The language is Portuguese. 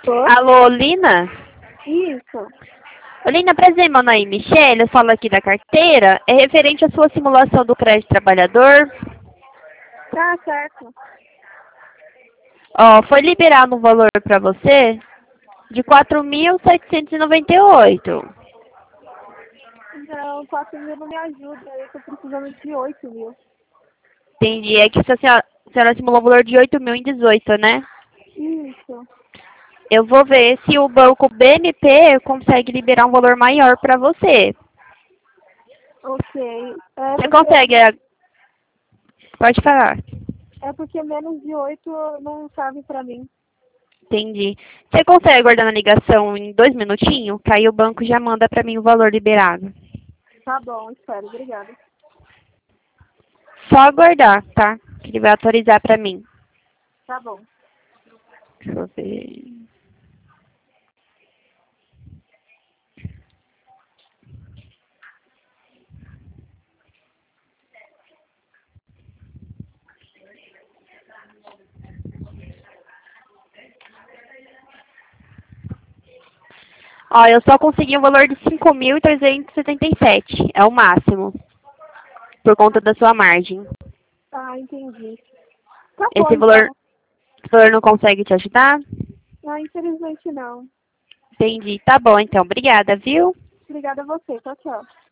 Tô? Alô, Lina? Isso. Lina, prazer, meu nome é Michelle, eu falo aqui da carteira. É referente à sua simulação do crédito trabalhador. Tá certo. Ó, foi liberado um valor para você de 4.798. Não, 4.000 não me ajuda. Eu tô precisando de 8.000. Entendi. É que a senhora simulou um valor de 8.000 em 18, né? Isso. Eu vou ver se o banco BMP consegue liberar um valor maior para você. Ok. Você consegue? Pode falar. É porque menos de 8 não serve pra mim. Entendi. Você consegue aguardar na ligação em 2 minutinhos? Que aí o banco já manda para mim o valor liberado. Tá bom, espero. Obrigada. Só aguardar, tá? Que ele vai autorizar para mim. Tá bom. Deixa eu ver. Ó, eu só consegui um valor de 5.377. É o máximo. Por conta da sua margem. Ah, entendi. Tá bom, Esse valor, então. esse valor não consegue te ajudar? Ah, infelizmente não. Entendi. Tá bom, então. Obrigada, viu? Obrigada a você. Tchau, tchau.